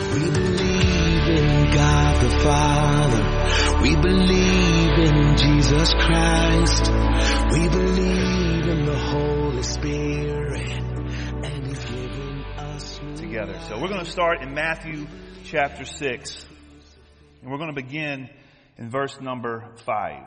We believe in God the Father. We believe in Jesus Christ. We believe in the Holy Spirit. And He's given us together. So we're going to start in Matthew chapter 6. And we're going to begin in verse number 5.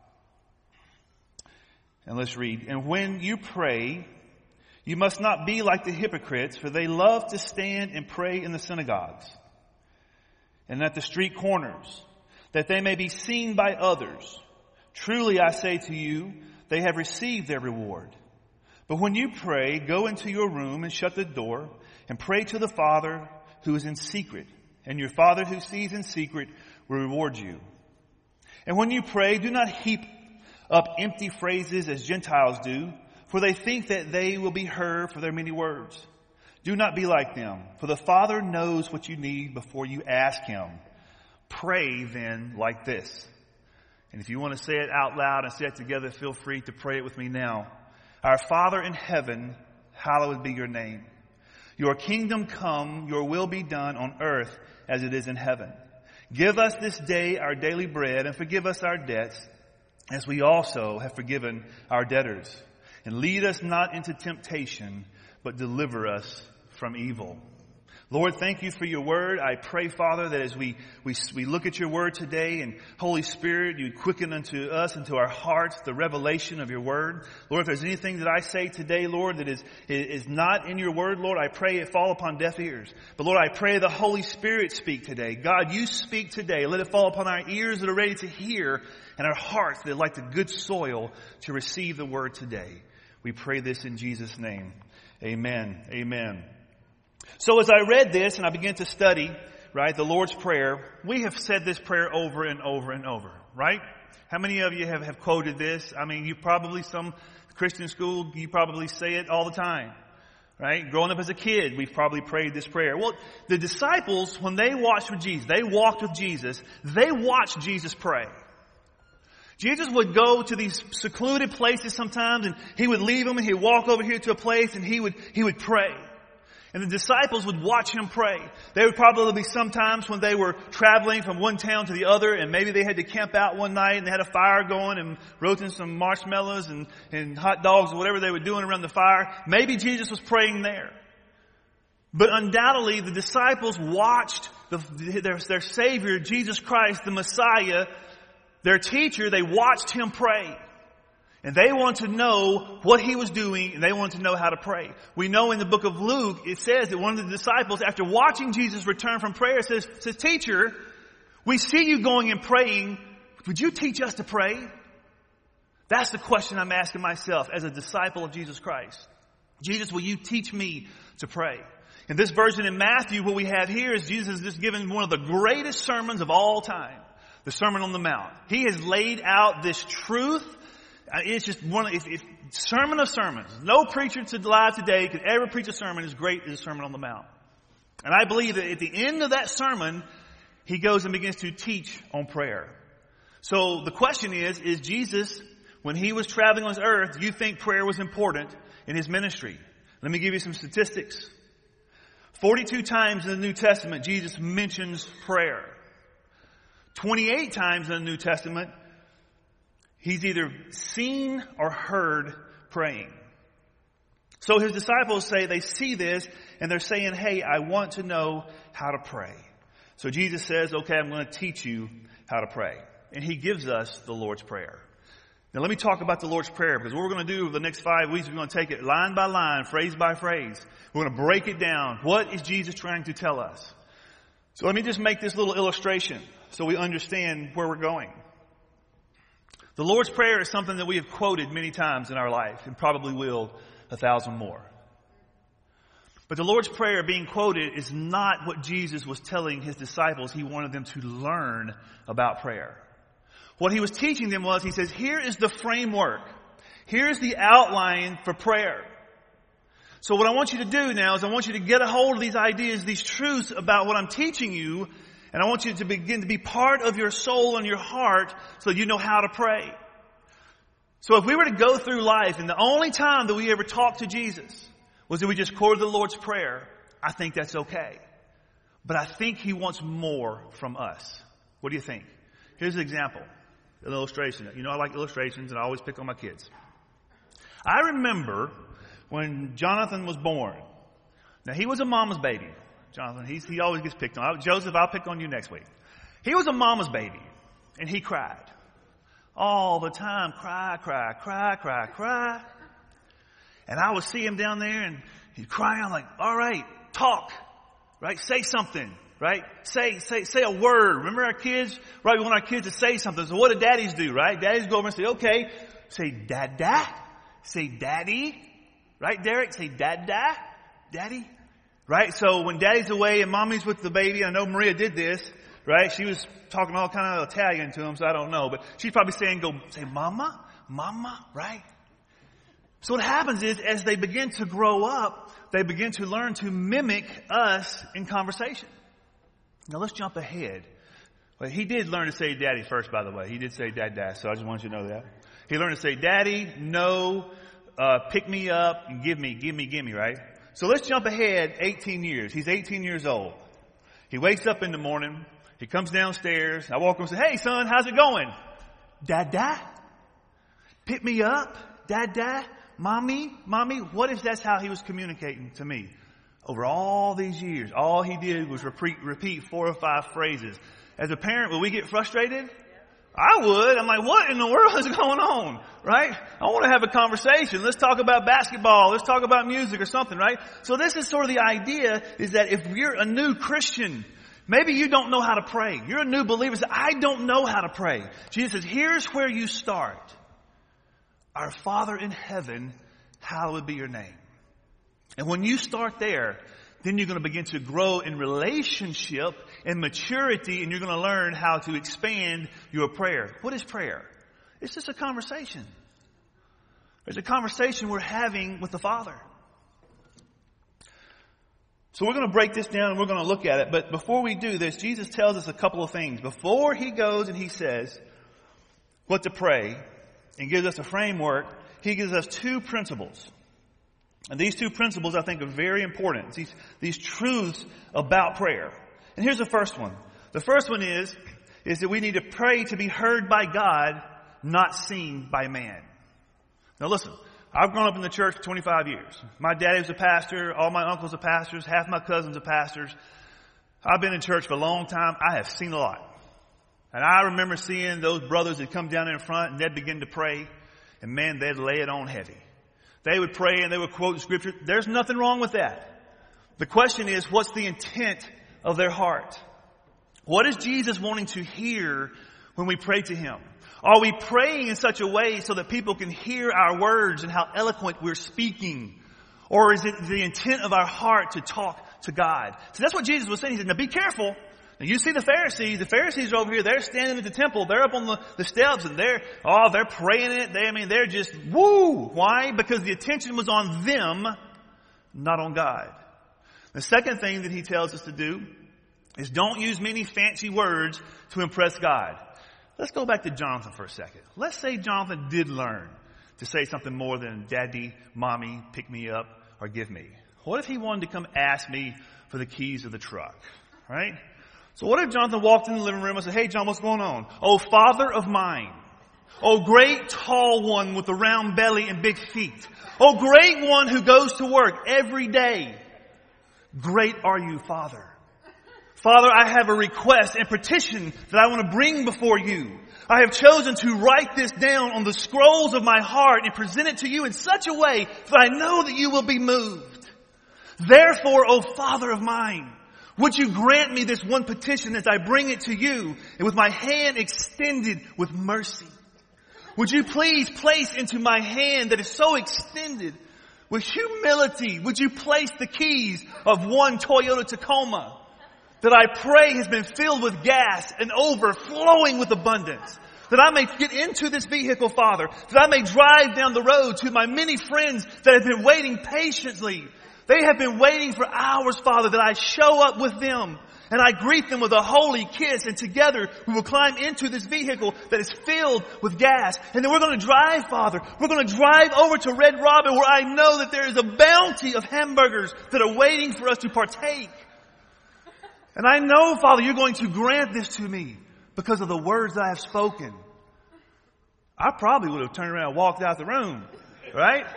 And let's read. And when you pray, you must not be like the hypocrites, for they love to stand and pray in the synagogues and at the street corners, that they may be seen by others. Truly I say to you, they have received their reward. But when you pray, go into your room and shut the door and pray to the Father who is in secret, and your Father who sees in secret will reward you. And when you pray, do not heap up empty phrases as Gentiles do, for they think that they will be heard for their many words. Do not be like them, for the Father knows what you need before you ask Him. Pray then like this. And if you want to say it out loud and say it together, feel free to pray it with me now. Our Father in heaven, hallowed be your name. Your kingdom come, your will be done on earth as it is in heaven. Give us this day our daily bread, and forgive us our debts, as we also have forgiven our debtors. And lead us not into temptation, but deliver us from evil. Lord, thank you for your word. I pray, Father, that as we look at your word today, and Holy Spirit, you quicken unto us, into our hearts, the revelation of your word. Lord, if there's anything that I say today, Lord, that is not in your word, Lord, I pray it fall upon deaf ears. But Lord, I pray the Holy Spirit speak today. God, you speak today. Let it fall upon our ears that are ready to hear, and our hearts that are like the good soil to receive the word today. We pray this in Jesus' name. Amen. Amen. So as I read this and I began to study, right, the Lord's Prayer, we have said this prayer over and over and over, right? How many of you have quoted this? I mean, you probably, some Christian school, you probably say it all the time, right? Growing up as a kid, we've probably prayed this prayer. Well, the disciples, when they walked with Jesus, they watched Jesus pray. Jesus would go to these secluded places sometimes, and he would leave them and he'd walk over here to a place and he would pray. And the disciples would watch him pray. There would probably be sometimes when they were traveling from one town to the other, and maybe they had to camp out one night and they had a fire going and roasting some marshmallows and hot dogs or whatever they were doing around the fire. Maybe Jesus was praying there. But undoubtedly the disciples watched their Savior, Jesus Christ, the Messiah, their teacher, they watched him pray. And they want to know what he was doing, and they want to know how to pray. We know in the book of Luke, it says that one of the disciples, after watching Jesus return from prayer, says, Teacher, we see you going and praying. Would you teach us to pray? That's the question I'm asking myself as a disciple of Jesus Christ. Jesus, will you teach me to pray? In this version in Matthew, what we have here is Jesus has just given one of the greatest sermons of all time, the Sermon on the Mount. He has laid out this truth. It's just sermon of sermons. No preacher alive today could ever preach a sermon as great as the Sermon on the Mount. And I believe that at the end of that sermon, he goes and begins to teach on prayer. So the question is Jesus, when he was traveling on this earth, do you think prayer was important in his ministry? Let me give you some statistics. 42 times in the New Testament, Jesus mentions prayer. 28 times in the New Testament, he's either seen or heard praying. So his disciples say they see this and they're saying, hey, I want to know how to pray. So Jesus says, okay, I'm going to teach you how to pray. And he gives us the Lord's Prayer. Now let me talk about the Lord's Prayer, because what we're going to do over the next 5 weeks, we're going to take it line by line, phrase by phrase. We're going to break it down. What is Jesus trying to tell us? So let me just make this little illustration so we understand where we're going. The Lord's Prayer is something that we have quoted many times in our life, and probably will 1,000 more. But the Lord's Prayer being quoted is not what Jesus was telling his disciples he wanted them to learn about prayer. What he was teaching them was, he says, here is the framework. Here's the outline for prayer. So what I want you to do now is I want you to get a hold of these ideas, these truths about what I'm teaching you, and I want you to begin to be part of your soul and your heart so you know how to pray. So if we were to go through life and the only time that we ever talked to Jesus was that we just quoted the Lord's Prayer, I think that's okay. But I think he wants more from us. What do you think? Here's an example, an illustration. You know, I like illustrations, and I always pick on my kids. I remember when Jonathan was born. Now, he was a mama's baby. Jonathan, he always gets picked on. Joseph, I'll pick on you next week. He was a mama's baby, and he cried. All the time, cry, cry, cry, cry, cry. And I would see him down there, and he'd cry. I'm like, all right, talk, right? Say something, right? Say a word. Remember our kids, right? We want our kids to say something. So what do daddies do, right? Daddies go over and say, okay, say dada, say daddy, right, Derek? Say dada, daddy, right? So when daddy's away and mommy's with the baby, I know Maria did this, right? She was talking all kind of Italian to him, so I don't know. But she's probably saying, go say mama, mama, right? So what happens is, as they begin to grow up, they begin to learn to mimic us in conversation. Now let's jump ahead. Well, he did learn to say daddy first, by the way. He did say dad, so I just want you to know that. He learned to say daddy, no, pick me up, and give me, right? So let's jump ahead 18 years. He's 18 years old. He wakes up in the morning. He comes downstairs. I walk up and say, hey, son, how's it going? Dada? Pick me up? Dada? Mommy? What if that's how he was communicating to me? Over all these years, all he did was repeat 4 or 5 phrases. As a parent, would we get frustrated? I would. I'm like, what in the world is going on? Right? I want to have a conversation. Let's talk about basketball. Let's talk about music or something, right? So this is sort of the idea, is that if you're a new Christian, maybe you don't know how to pray. You're a new believer. So I don't know how to pray. Jesus says, here's where you start. Our Father in heaven, hallowed be your name. And when you start there, then you're going to begin to grow in relationship and maturity, and you're going to learn how to expand your prayer. What is prayer? It's just a conversation. There's a conversation we're having with the Father. So we're going to break this down and we're going to look at it. But before we do this, Jesus tells us a couple of things. Before he goes and he says what to pray and gives us a framework, he gives us 2 principles. And these 2 principles, I think, are very important. These truths about prayer. And here's the first one. The first one is that we need to pray to be heard by God, not seen by man. Now listen, I've grown up in the church for 25 years. My daddy was a pastor. All my uncles are pastors. Half my cousins are pastors. I've been in church for a long time. I have seen a lot. And I remember seeing those brothers that come down in front and they'd begin to pray. And man, they'd lay it on heavy. They would pray and they would quote the scripture. There's nothing wrong with that. The question is, what's the intent of their heart? What is Jesus wanting to hear when we pray to him? Are we praying in such a way so that people can hear our words and how eloquent we're speaking? Or is it the intent of our heart to talk to God? So that's what Jesus was saying. He said, now be careful. Now you see the Pharisees. The Pharisees are over here. They're standing at the temple. They're up on the steps and they're praying it. They're just woo. Why? Because the attention was on them, not on God. The second thing that he tells us to do is don't use many fancy words to impress God. Let's go back to Jonathan for a second. Let's say Jonathan did learn to say something more than daddy, mommy, pick me up, or give me. What if he wanted to come ask me for the keys of the truck? Right? So what if Jonathan walked in the living room and said, hey, John, what's going on? Oh, Father of mine. Oh, great tall one with a round belly and big feet. Oh, great one who goes to work every day. Great are you, Father. Father, I have a request and petition that I want to bring before you. I have chosen to write this down on the scrolls of my heart and present it to you in such a way that I know that you will be moved. Therefore, O Father of mine, would you grant me this one petition as I bring it to you and with my hand extended with mercy? Would you please place into my hand that is so extended with humility, would you place the keys of one Toyota Tacoma that I pray has been filled with gas and overflowing with abundance? That I may get into this vehicle, Father. That I may drive down the road to my many friends that have been waiting patiently. They have been waiting for hours, Father, that I show up with them. And I greet them with a holy kiss. And together we will climb into this vehicle that is filled with gas. And then we're going to drive, Father. We're going to drive over to Red Robin where I know that there is a bounty of hamburgers that are waiting for us to partake. And I know, Father, you're going to grant this to me because of the words that I have spoken. I probably would have turned around and walked out the room, right?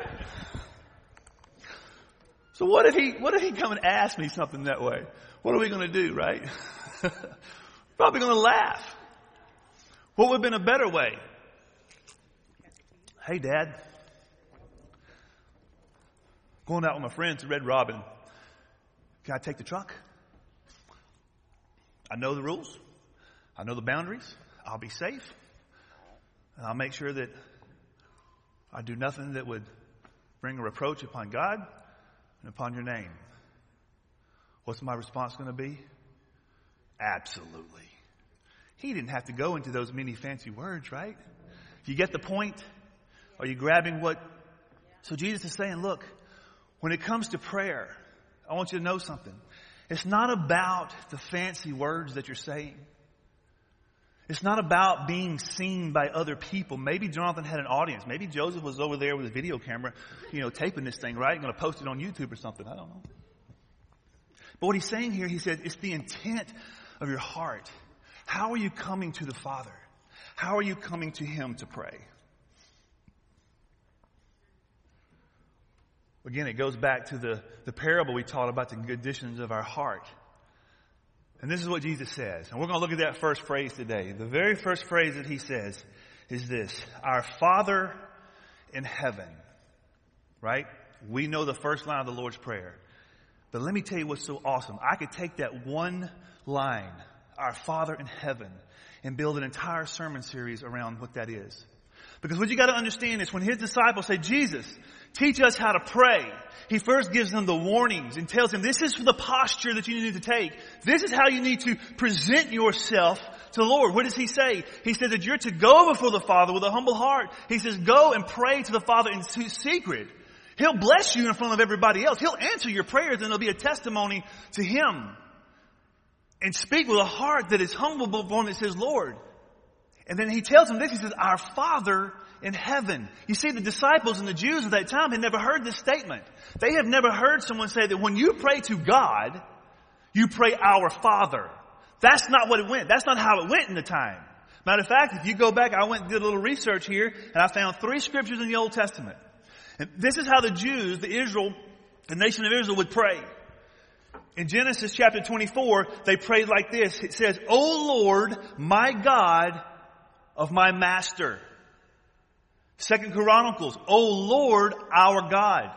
So what if he come and ask me something that way? What are we going to do, right? Probably going to laugh. What would have been a better way? Hey, Dad. Going out with my friends to Red Robin. Can I take the truck? I know the rules. I know the boundaries. I'll be safe. And I'll make sure that I do nothing that would bring a reproach upon God and upon your name. What's my response going to be? Absolutely. He didn't have to go into those many fancy words, right? You get the point? Are you grabbing what? So Jesus is saying, look, when it comes to prayer, I want you to know something. It's not about the fancy words that you're saying. It's not about being seen by other people. Maybe Jonathan had an audience. Maybe Joseph was over there with his video camera, taping this thing, right? Going to post it on YouTube or something. I don't know. But what he's saying here, he said, it's the intent of your heart. How are you coming to the Father? How are you coming to Him to pray? Again, it goes back to the parable we taught about the conditions of our heart. And this is what Jesus says. And we're going to look at that first phrase today. The very first phrase that He says is this: our Father in heaven. Right? We know the first line of the Lord's Prayer. But let me tell you what's so awesome. I could take that one line, our Father in heaven, and build an entire sermon series around what that is. Because what you got to understand is when His disciples say, Jesus, teach us how to pray, He first gives them the warnings and tells them this is the posture that you need to take. This is how you need to present yourself to the Lord. What does He say? He says that you're to go before the Father with a humble heart. He says go and pray to the Father in secret. He'll bless you in front of everybody else. He'll answer your prayers and there'll be a testimony to Him. And speak with a heart that is humble before Him that says, Lord. And then He tells them this. He says, our Father in heaven. You see, the disciples and the Jews of that time had never heard this statement. They have never heard someone say that when you pray to God, you pray our Father. That's not what it went. That's not how it went in the time. Matter of fact, if you go back, I went and did a little research here, and I found 3 scriptures in the Old Testament. And this is how the Jews, the nation of Israel would pray. In Genesis chapter 24, they prayed like this. It says, O Lord, my God of my master. 2 Chronicles, O Lord, our God.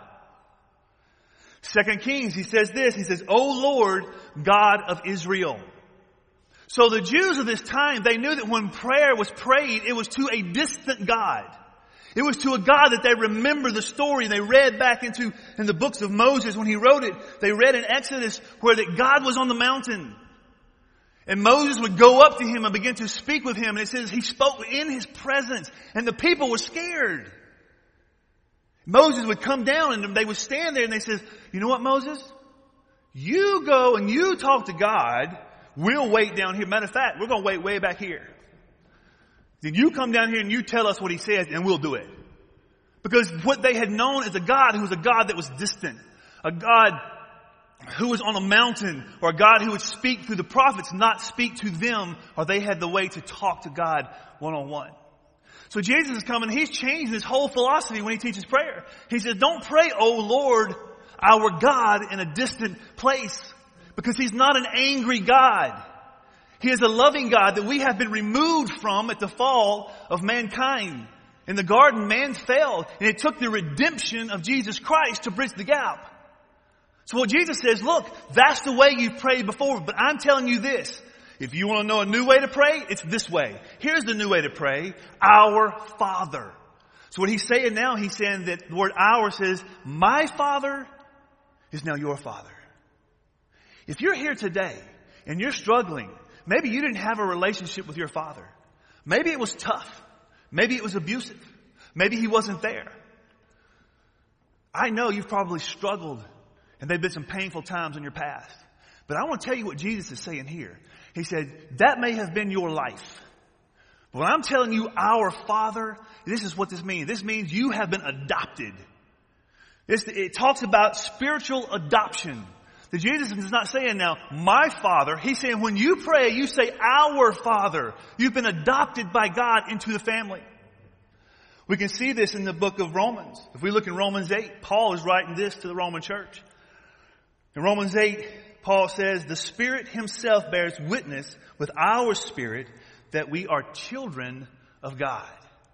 2 Kings, he says this. He says, O Lord, God of Israel. So the Jews of this time, they knew that when prayer was prayed, it was to a distant God. It was to a God that they remember the story. They read back in the books of Moses when he wrote it. They read in Exodus where that God was on the mountain. And Moses would go up to Him and begin to speak with Him. And it says He spoke in His presence. And the people were scared. Moses would come down and they would stand there and they said, you know what, Moses? You go and you talk to God. We'll wait down here. Matter of fact, we're going to wait way back here. Then you come down here and you tell us what He says and we'll do it. Because what they had known is a God who was a God that was distant. A God who was on a mountain, or a God who would speak through the prophets, not speak to them, or they had the way to talk to God one-on-one. So Jesus is coming, He's changed His whole philosophy when He teaches prayer. He says, don't pray, O Lord, our God, in a distant place. Because He's not an angry God. He is a loving God that we have been removed from at the fall of mankind. In the garden, man fell, and it took the redemption of Jesus Christ to bridge the gap. So what Jesus says, look, that's the way you've prayed before, but I'm telling you this. If you want to know a new way to pray, it's this way. Here's the new way to pray. Our Father. So what He's saying now, He's saying that the word our says, my Father is now your Father. If you're here today and you're struggling, maybe you didn't have a relationship with your Father. Maybe it was tough. Maybe it was abusive. Maybe He wasn't there. I know you've probably struggled and there have been some painful times in your past. But I want to tell you what Jesus is saying here. He said, that may have been your life. But when I'm telling you our Father, this is what this means. This means you have been adopted. It talks about spiritual adoption. That Jesus is not saying now, my Father. He's saying when you pray, you say, our Father. You've been adopted by God into the family. We can see this in the book of Romans. If we look in Romans 8, Paul is writing this to the Roman church. In Romans 8, Paul says, the Spirit himself bears witness with our spirit that we are children of God.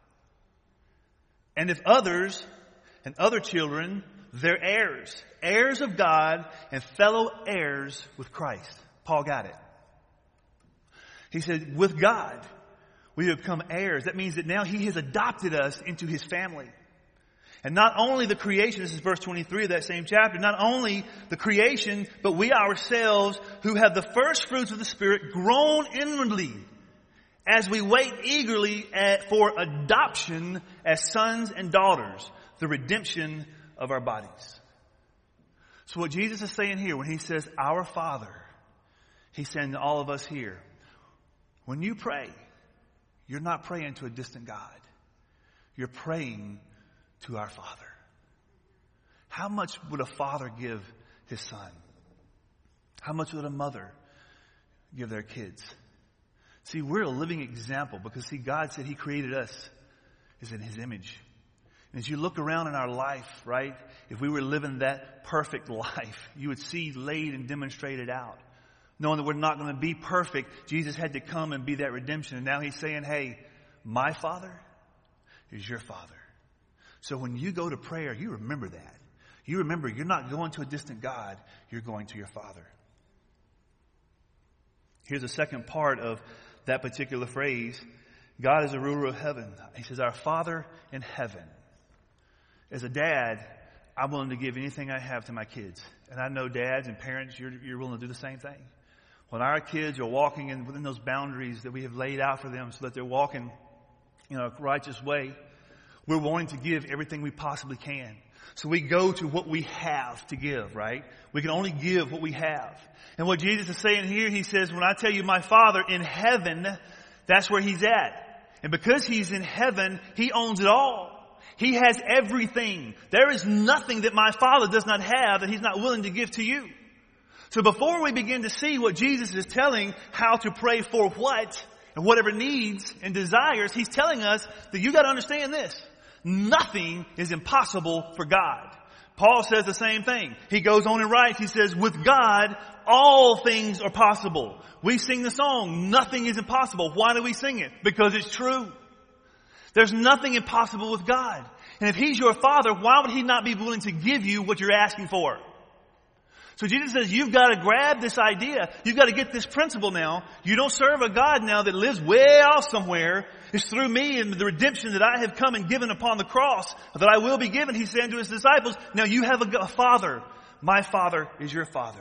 And if others and other children, they're heirs. Heirs of God and fellow heirs with Christ. Paul got it. He said, with God, we have become heirs. That means that now He has adopted us into His family. And not only the creation, this is verse 23 of that same chapter, not only the creation, but we ourselves who have the first fruits of the Spirit grown inwardly as we wait eagerly for adoption as sons and daughters, the redemption of our bodies. So what Jesus is saying here when He says, our Father, He's saying to all of us here, when you pray, you're not praying to a distant God. You're praying to our Father. How much would a father give his son? How much would a mother give their kids? See, we're a living example because, see, God said He created us as in His image. And as you look around in our life, right, if we were living that perfect life, you would see laid and demonstrated out. Knowing that we're not going to be perfect, Jesus had to come and be that redemption. And now He's saying, hey, my Father is your Father. So when you go to prayer, you remember that. You remember you're not going to a distant God, you're going to your Father. Here's the second part of that particular phrase. God is a ruler of heaven. He says, our Father in heaven. As a dad, I'm willing to give anything I have to my kids. And I know dads and parents, you're willing to do the same thing. When our kids are walking within those boundaries that we have laid out for them so that they're walking in a righteous way, we're willing to give everything we possibly can. So we go to what we have to give, right? We can only give what we have. And what Jesus is saying here, He says, when I tell you my Father in heaven, that's where He's at. And because He's in heaven, He owns it all. He has everything. There is nothing that my Father does not have that He's not willing to give to you. So before we begin to see what Jesus is telling, how to pray for what, and whatever needs and desires, He's telling us that you got to understand this. Nothing is impossible for God. Paul says the same thing. He goes on and writes, he says, with God, all things are possible. We sing the song, nothing is impossible. Why do we sing it? Because it's true. There's nothing impossible with God. And if He's your Father, why would He not be willing to give you what you're asking for? So Jesus says, you've got to grab this idea. You've got to get this principle now. You don't serve a God now that lives way off somewhere. It's through me and the redemption that I have come and given upon the cross that I will be given. He's saying to His disciples, now you have a Father. My Father is your Father.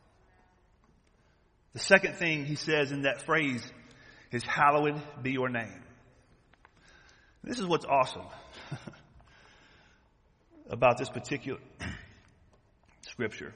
The second thing He says in that phrase is, hallowed be your name. This is what's awesome about this particular scripture.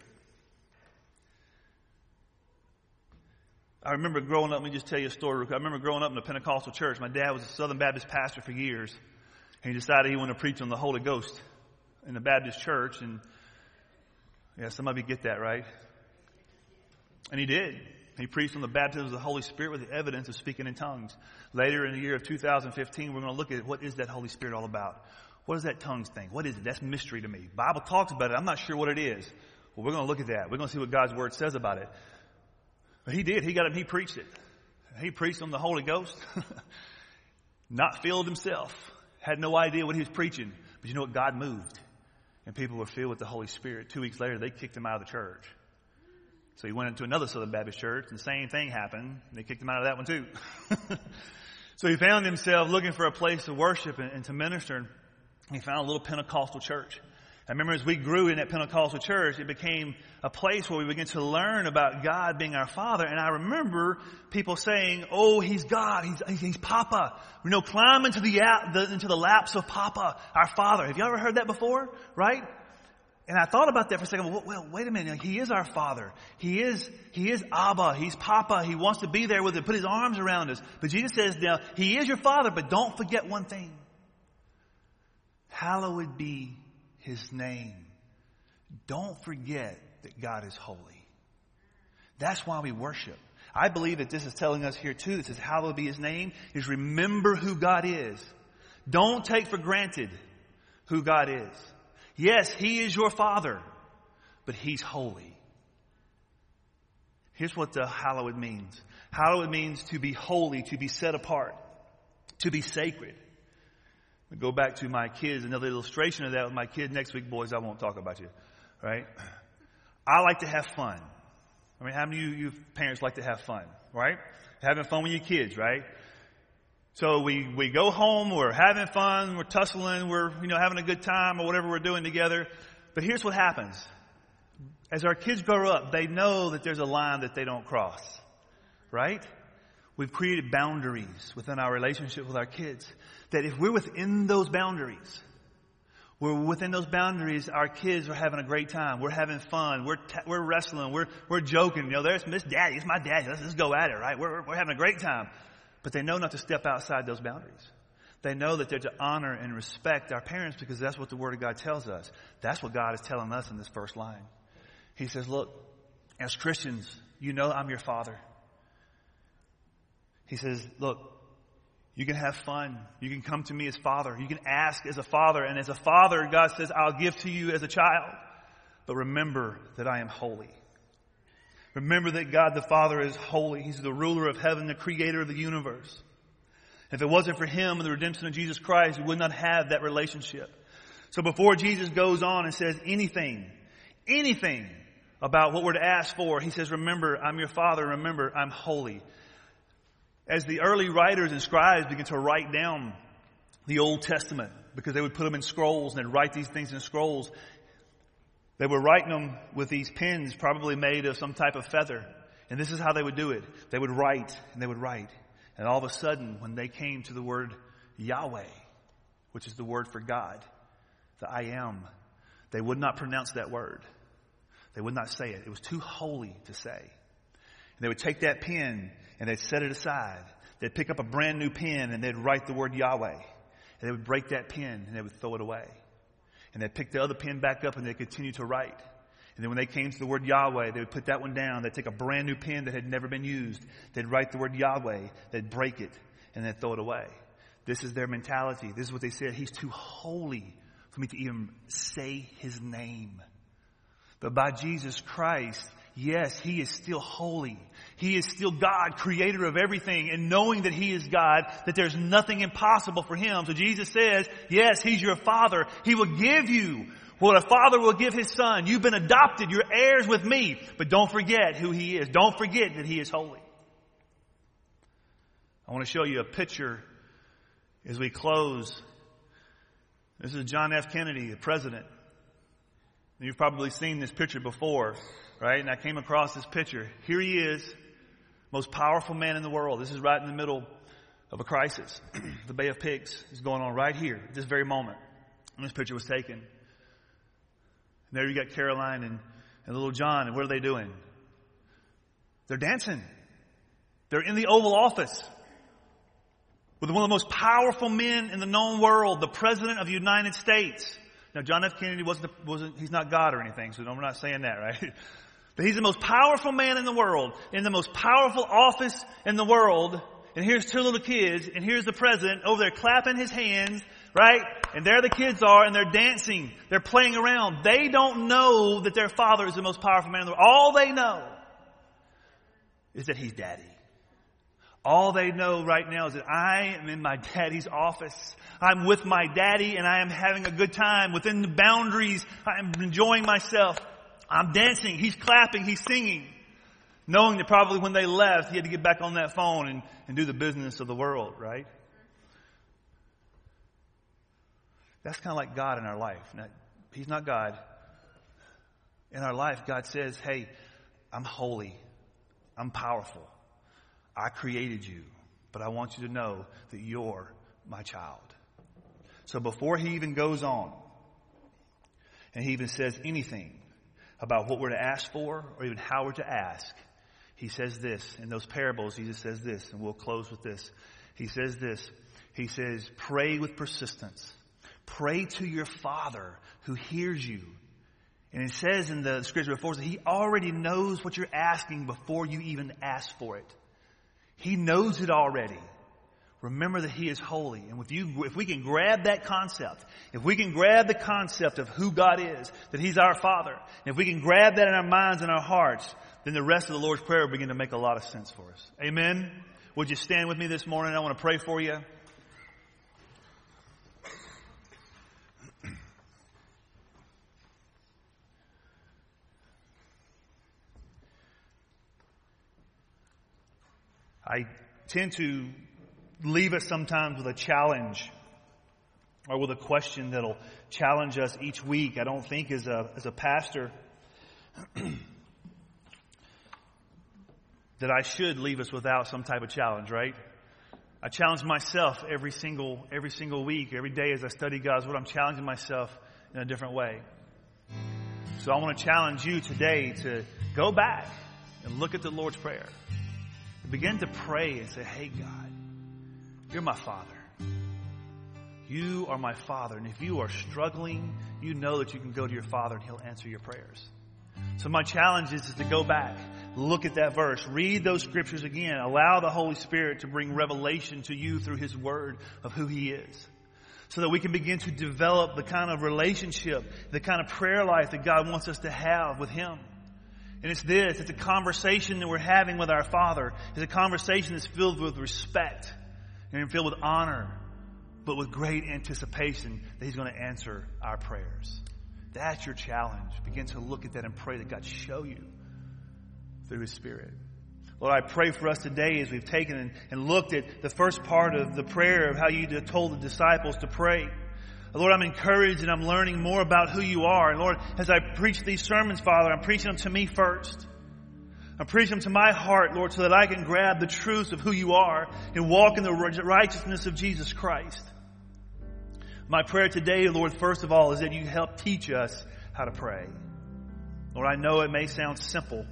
I remember growing up, let me just tell you a story. I remember growing up in a Pentecostal church. My dad was a Southern Baptist pastor for years. And he decided he wanted to preach on the Holy Ghost in the Baptist church. And yeah, some of you get that, right? And he did. He preached on the baptism of the Holy Spirit with the evidence of speaking in tongues. Later in the year of 2015, we're going to look at what is that Holy Spirit all about. What is that tongues thing? What is it? That's mystery to me. The Bible talks about it. I'm not sure what it is. Well, we're going to look at that. We're going to see what God's Word says about it. But he did. He got it. He preached it. He preached on the Holy Ghost. Not filled himself. Had no idea what he was preaching. But you know what? God moved. And people were filled with the Holy Spirit. 2 weeks later, they kicked him out of the church. So he went into another Southern Baptist church, and the same thing happened. They kicked him out of that one too. So he found himself looking for a place to worship and to minister. And he found a little Pentecostal church. I remember as we grew in that Pentecostal church, it became a place where we began to learn about God being our Father. And I remember people saying, oh, He's God. He's Papa. You know, climb into the laps of Papa, our Father. Have you ever heard that before? Right? And I thought about that for a second. Well, wait a minute. He is our Father. He is Abba. He's Papa. He wants to be there with us, put His arms around us. But Jesus says now, He is your Father, but don't forget one thing. Hallowed be His name. Don't forget that God is holy. That's why we worship. I believe that this is telling us here too. This is hallowed be his name, is remember who God is. Don't take for granted who God is. Yes, he is your Father, but he's holy. Here's what the hallowed means. Hallowed means to be holy, to be set apart, to be sacred. We go back to my kids, another illustration of that with my kid next week. Boys, I won't talk about you, right? I like to have fun. I mean, how many of you parents like to have fun, right? Having fun with your kids, right? So we go home, we're having fun, we're tussling, we're, having a good time or whatever we're doing together. But here's what happens. As our kids grow up, they know that there's a line that they don't cross, right? We've created boundaries within our relationship with our kids. That if we're within those boundaries, our kids are having a great time. We're having fun. We're wrestling. We're joking. There's Miss Daddy. It's my daddy. Let's go at it, right? We're having a great time. But they know not to step outside those boundaries. They know that they're to honor and respect our parents because that's what the Word of God tells us. That's what God is telling us in this first line. He says, look, as Christians, I'm your Father. He says, look, you can have fun. You can come to me as Father. You can ask as a father. And as a father, God says, I'll give to you as a child. But remember that I am holy. Remember that God the Father is holy. He's the ruler of heaven, the creator of the universe. If it wasn't for him and the redemption of Jesus Christ, we would not have that relationship. So before Jesus goes on and says anything about what we're to ask for, he says, remember, I'm your Father. Remember, I'm holy. As the early writers and scribes began to write down the Old Testament, because they would put them in scrolls and they'd write these things in scrolls, they were writing them with these pens probably made of some type of feather. And this is how they would do it. They would write and they would write. And all of a sudden, when they came to the word Yahweh, which is the word for God, the I am, they would not pronounce that word. They would not say it. It was too holy to say. And they would take that pen and they'd set it aside. They'd pick up a brand new pen and they'd write the word Yahweh. And they would break that pen and they would throw it away. And they'd pick the other pen back up and they'd continue to write. And then when they came to the word Yahweh, they would put that one down. They'd take a brand new pen that had never been used. They'd write the word Yahweh. They'd break it and they'd throw it away. This is their mentality. This is what they said. He's too holy for me to even say his name. But by Jesus Christ, yes, he is still holy. He is still God, creator of everything. And knowing that he is God, that there's nothing impossible for him. So Jesus says, yes, he's your Father. He will give you what a father will give his son. You've been adopted. You're heirs with me. But don't forget who he is. Don't forget that he is holy. I want to show you a picture as we close. This is John F. Kennedy, the president. You've probably seen this picture before, right? And I came across this picture. Here he is, most powerful man in the world. This is right in the middle of a crisis. The Bay of Pigs is going on right here at this very moment when this picture was taken. And there you got Caroline and little John. And what are they doing? They're dancing. They're in the Oval Office with one of the most powerful men in the known world, the President of the United States. Now, John F. Kennedy he's not God or anything, so we're not saying that, right? But he's the most powerful man in the world, in the most powerful office in the world. And here's two little kids, and here's the president over there clapping his hands, right? And there the kids are, and they're dancing. They're playing around. They don't know that their father is the most powerful man in the world. All they know is that he's daddy. All they know right now is that I am in my daddy's office. I'm with my daddy and I am having a good time within the boundaries. I am enjoying myself. I'm dancing. He's clapping. He's singing. Knowing that probably when they left, he had to get back on that phone and do the business of the world, right? That's kind of like God in our life. Now, he's not God. In our life, God says, hey, I'm holy. I'm powerful. I created you, but I want you to know that you're my child. So before he even goes on, and he even says anything about what we're to ask for, or even how we're to ask, he says this. In those parables, Jesus says this, and we'll close with this. He says this. He says, pray with persistence. Pray to your Father who hears you And it says in the scripture before us that He already knows what you're asking before you even ask for it. He knows it already. Remember that He is holy. And if we can grab that concept, if we can grab the concept of who God is, that He's our Father, and if we can grab that in our minds and our hearts, then the rest of the Lord's Prayer will begin to make a lot of sense for us. Amen? Would you stand with me this morning? I want to pray for you. I tend to leave us sometimes with a challenge or with a question that'll challenge us each week. I don't think as a pastor that I should leave us without some type of challenge, right? I challenge myself every single week, every day as I study God's Word. I'm challenging myself in a different way. So I want to challenge you today to go back and look at the Lord's Prayer. Begin to pray and say, hey, God, you're my Father. You are my Father. And if you are struggling, you know that you can go to your Father and He'll answer your prayers. So my challenge is to go back, look at that verse, read those scriptures again, allow the Holy Spirit to bring revelation to you through His Word of who He is. So that we can begin to develop the kind of relationship, the kind of prayer life that God wants us to have with Him. And it's a conversation that we're having with our Father. It's a conversation that's filled with respect and filled with honor, but with great anticipation that He's going to answer our prayers. That's your challenge. Begin to look at that and pray that God show you through His Spirit. Lord, I pray for us today as we've taken and looked at the first part of the prayer of how you told the disciples to pray. Lord, I'm encouraged and I'm learning more about who you are. And Lord, as I preach these sermons, Father, I'm preaching them to me first. I'm preaching them to my heart, Lord, so that I can grab the truths of who you are and walk in the righteousness of Jesus Christ. My prayer today, Lord, first of all, is that you help teach us how to pray. Lord, I know it may sound simple,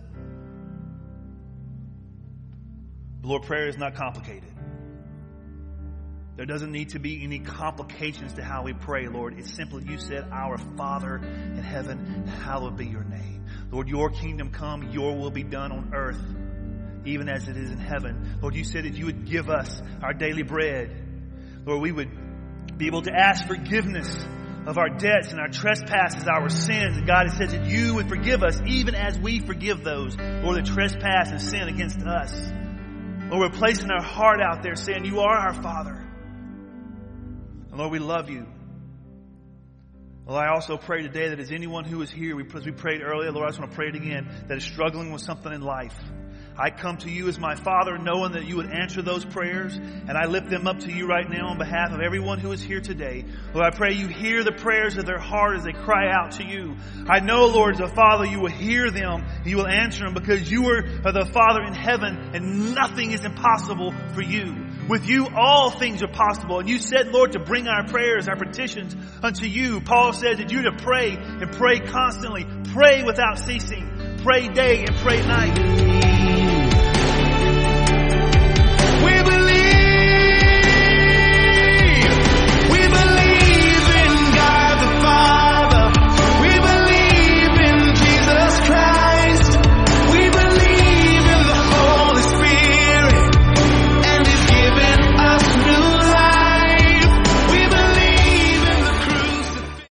but Lord, prayer is not complicated. There doesn't need to be any complications to how we pray, Lord. It's simply, you said, our Father in heaven, hallowed be your name. Lord, your kingdom come, your will be done on earth, even as it is in heaven. Lord, you said that you would give us our daily bread. Lord, we would be able to ask forgiveness of our debts and our trespasses, our sins. And God, it says that you would forgive us even as we forgive those, Lord, that trespass and sin against us. Lord, we're placing our heart out there saying, you are our Father. And Lord, we love you. Lord, I also pray today that as anyone who is here, as we prayed earlier, Lord, I just want to pray it again, that is struggling with something in life. I come to you as my Father, knowing that you would answer those prayers, and I lift them up to you right now on behalf of everyone who is here today. Lord, I pray you hear the prayers of their heart as they cry out to you. I know, Lord, as a Father, you will hear them, you will answer them, because you are the Father in heaven, and nothing is impossible for you. With you, all things are possible. And you said, Lord, to bring our prayers, our petitions unto you. Paul says that you're to pray and pray constantly. Pray without ceasing. Pray day and pray night.